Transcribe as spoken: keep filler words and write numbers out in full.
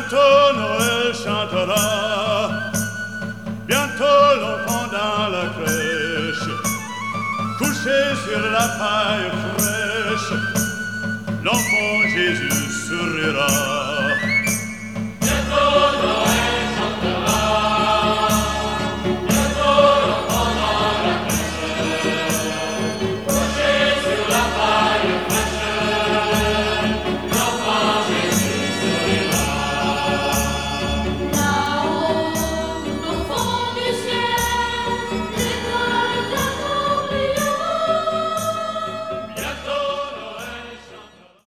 Bientôt Noël chantera, bientôt l'enfant dans la crèche, couché sur la paille fraîche, l'enfant Jésus sourira.